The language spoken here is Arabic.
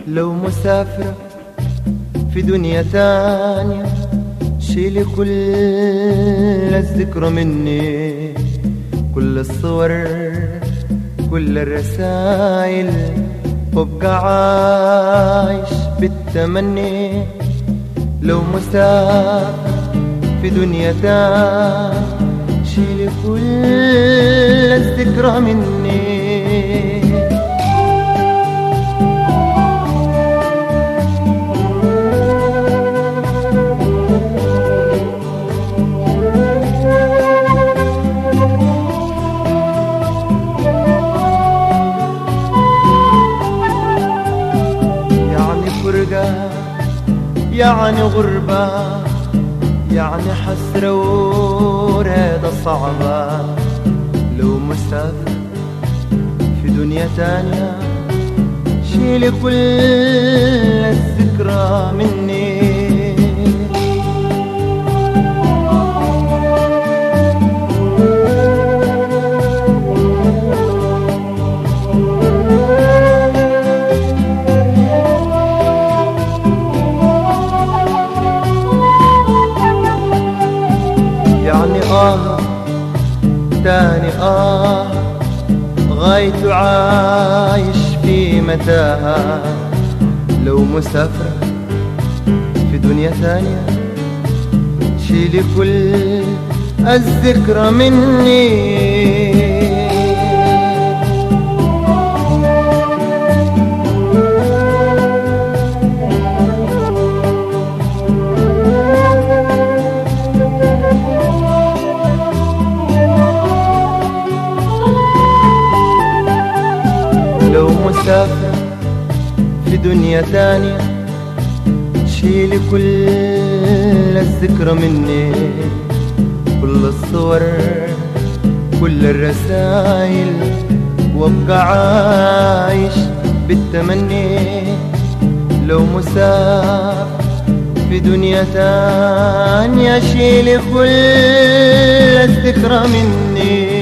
لو مسافرة في دنيا تانية، شيلي كل الذكرى مني، كل الصور كل الرسائل، وابقى عايش بالتمني. لو مسافر في دنيا تانية، شيلي كل الذكرى مني. يعني غربة، يعني حسرة وريدة صعبة. لو مسافر في دنيا تانية، شيلي كل الذكرى مني. يعني تاني غايته عايش في متاهة. لو مسافرة في دنيا ثانية، شيلي كل الذكرى مني. لو مسافر في دنيا تانية، شيلي كل الذكرى مني، كل الصور كل الرسائل، وابقى عايش بالتمني. لو مسافر في دنيا تانية، شيلي كل الذكرى مني.